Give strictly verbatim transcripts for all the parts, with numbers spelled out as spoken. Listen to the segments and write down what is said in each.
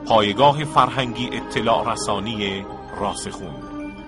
پایگاه فرهنگی اطلاع رسانی راسخون.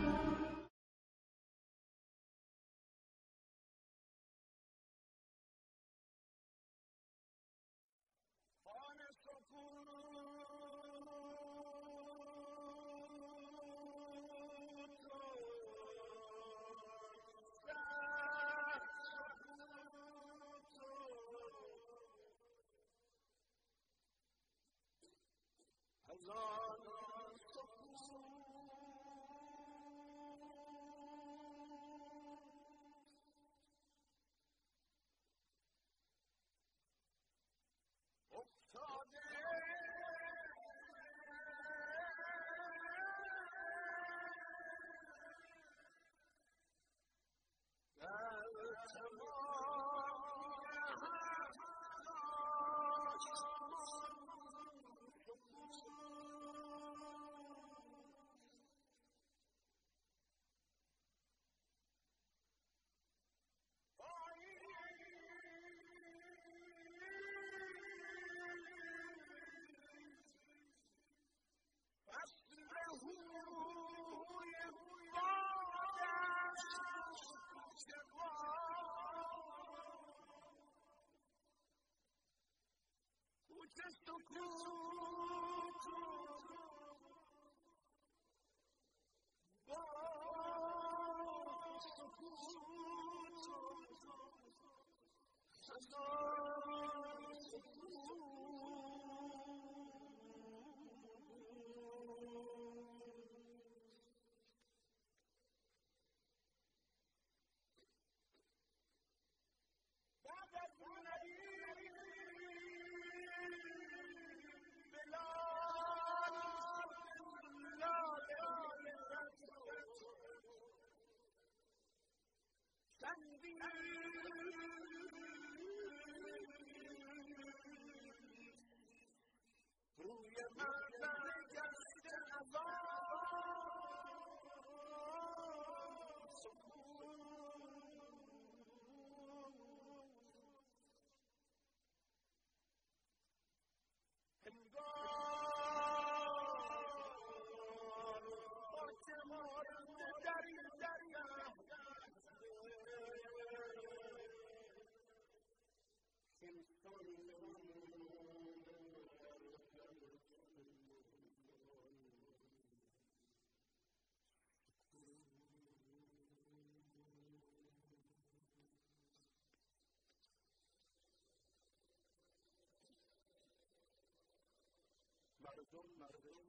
مردم مردم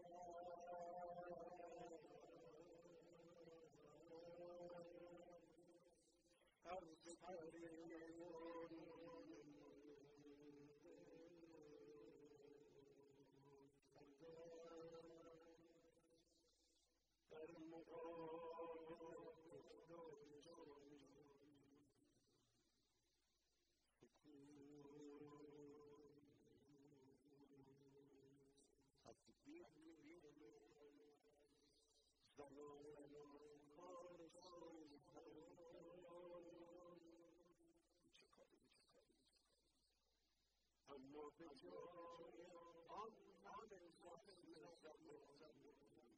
هر بخاری در مقام اما به جای آن همه فصل زمان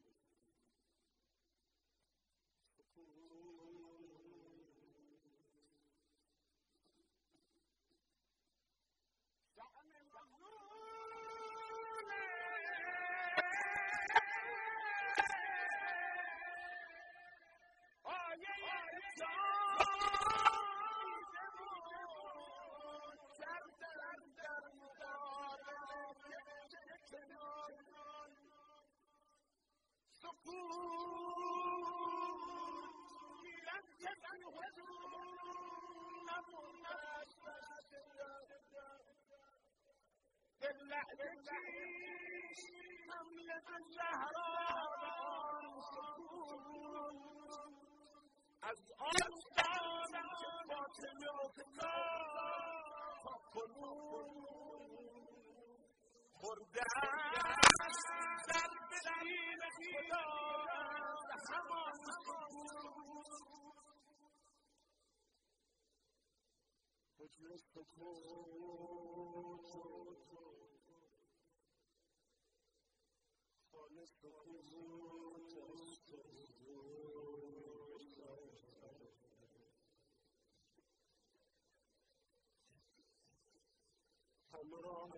از آن دانم که باطل افتاد تا کنون خورده است در بسیر خداوند همان سکون حجم سکوت همراه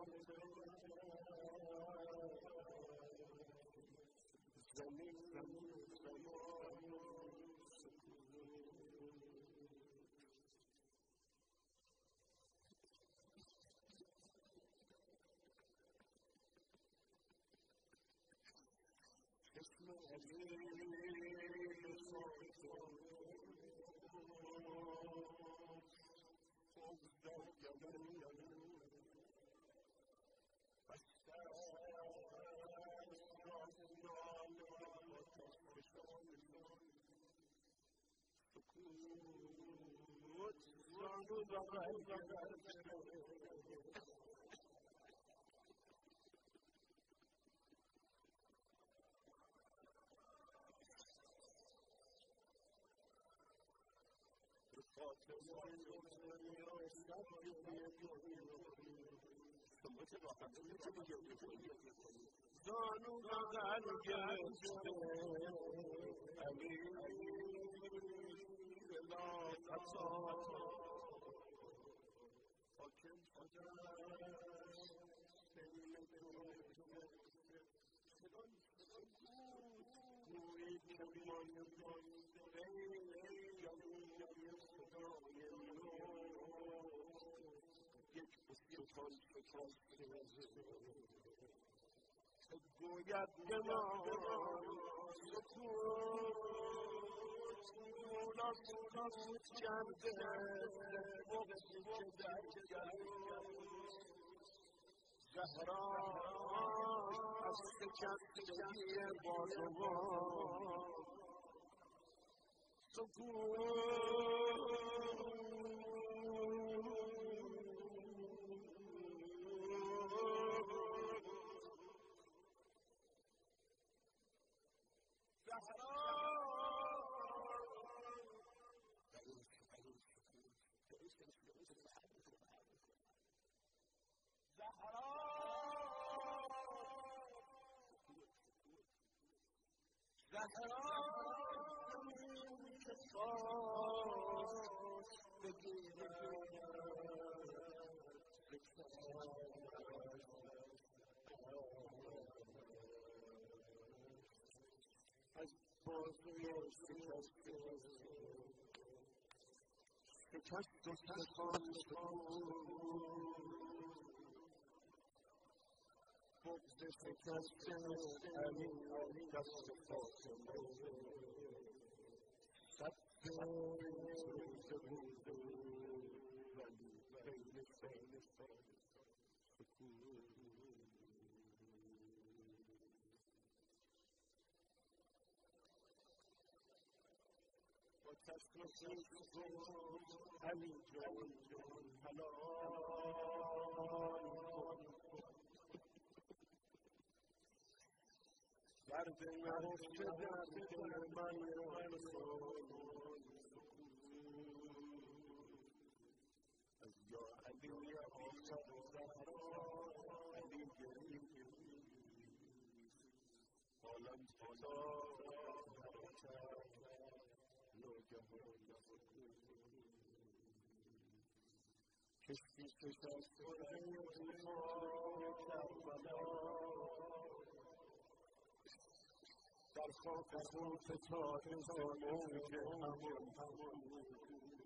زمین زمین زمان اسم علی صاحب بگذر گلو بسته رازنال و تفشان سکوت زانو بغل زانو بغل گرفته علی بلا قطع حاکم شدست سیل گویی کمان یک استخوان شکسته گوید به ما سکوت مولا سکوت کرده بغضی که در زهرا از شکستگی بازوان سکوت زهرا زمین که خواست بگیرد از بازوی شکسته شکست استخوان بغض شکسته علی دست فاطمه صد روزه بود ولی خیلی خیلی سکوت با چشم خیش گفت علی جان حلال درد نهفته در دل من رسان از یا علی آخر زهرا علی گریز عالم خدا حرکت ناگهان سکوت کشتی شکست خورده طوفان کربلا در خاک خون فتاده موج همان